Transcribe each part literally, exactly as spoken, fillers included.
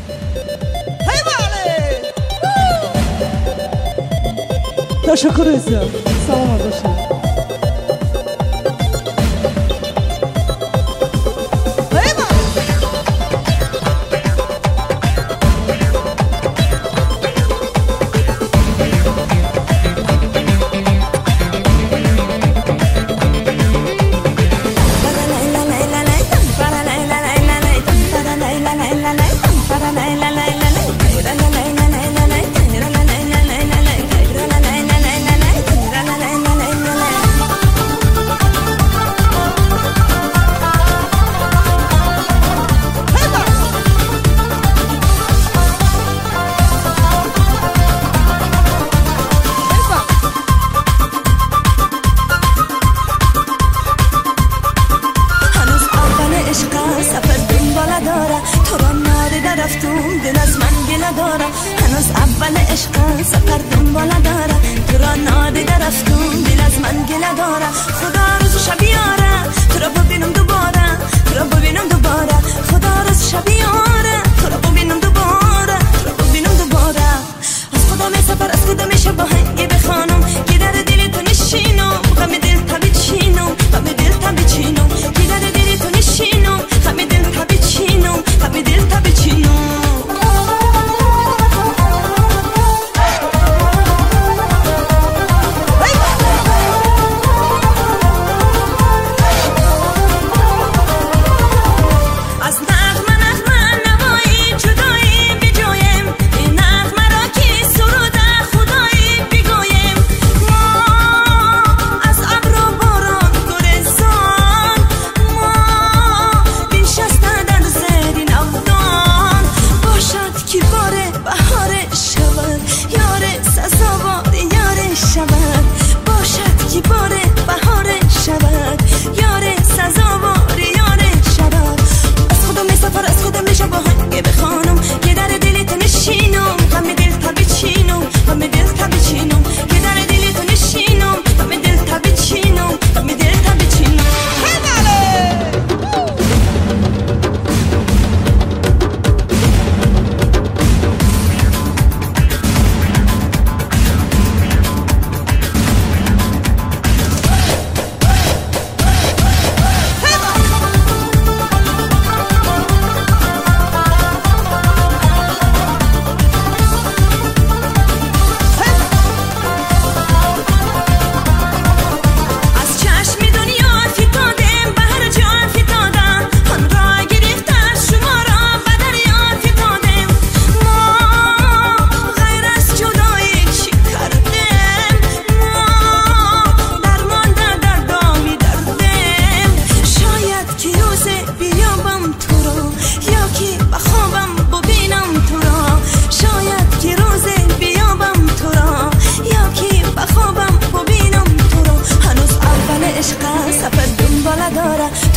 تشکر عزیزم. سلام باشید. هنوز اول عشق سفر دنبال داره تو را نادیده رفتم دل از من گله داره خدا روز شب یاره تو را ببینم دوباره تو را ببینم دوباره خدا روز شب یاره تو را ببینم دوباره تو را ببینم دوباره از خدا می سفر از خدا میشه با هنگی بخوانم که در دل تو نشینم غم دل تبی چینم غم دل تبی چینم که در دل تو نشینم غم دل تبی چینم غم دل تبی چینم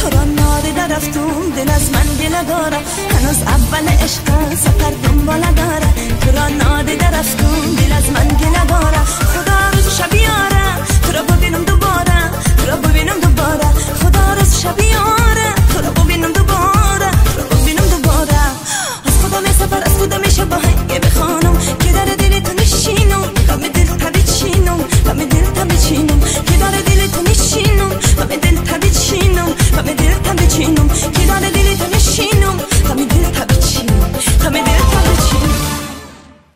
رفتم دل از من گله داره هنوز اول عشق سفر دنبال داره